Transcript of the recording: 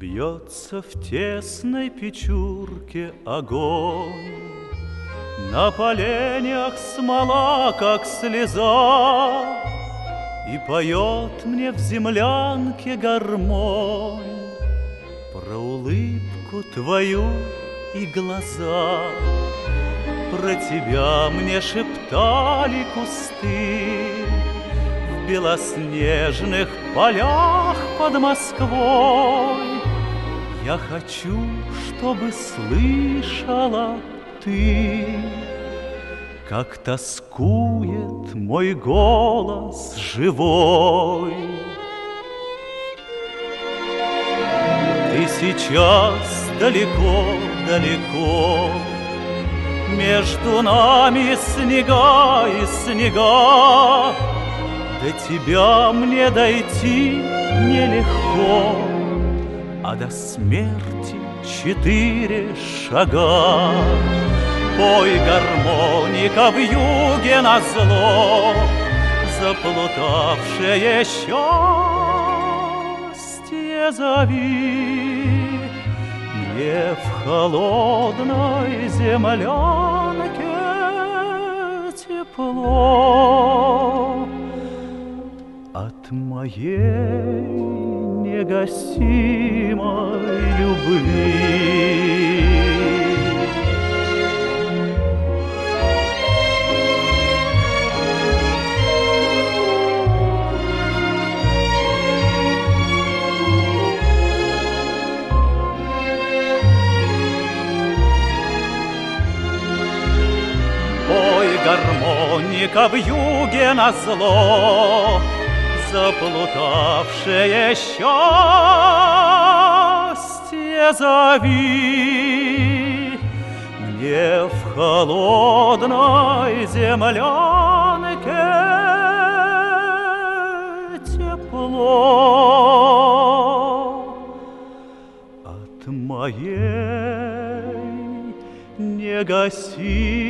Бьется в тесной печурке огонь, на поленьях смола, как слеза, и поет мне в землянке гармонь про улыбку твою и глаза. Про тебя мне шептали кусты в белоснежных полях под Москвой. Я хочу, чтобы слышала ты, как тоскует мой голос живой. Ты сейчас далеко-далеко, между нами снега и снега. До тебя мне дойти нелегко, а до смерти 4 шага. Пой, гармоника, в юге назло, заплутавшее счастье зови. Мне в холодной землянке тепло от моей негасимой любви. Гармоника, в юге назло, заплутавшее счастье зови. Мне в холодной землянке тепло от моей негасимой